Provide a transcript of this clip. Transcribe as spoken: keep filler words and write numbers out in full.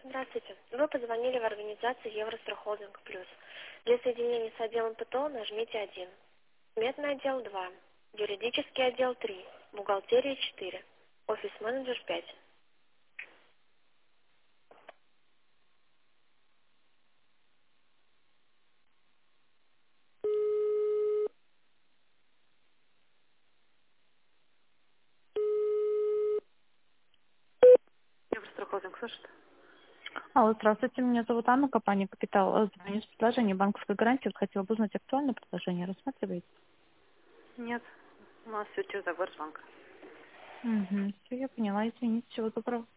Здравствуйте. Вы позвонили в организацию Еврострахолдинг Плюс. Для соединения с отделом ПТО нажмите один. Сметный отдел два. Юридический отдел три. Бухгалтерия четыре. Офис-менеджер пять. Еврострахолдинг, слышит? Алло, здравствуйте, меня зовут Анна, компания «Капитал». Э, Звоню с предложением банковской гарантии. Вот хотела бы узнать актуальное предложение. Рассматриваете? Нет, у нас все через Сбербанк. Угу, все, я поняла. Извините, всего доброго.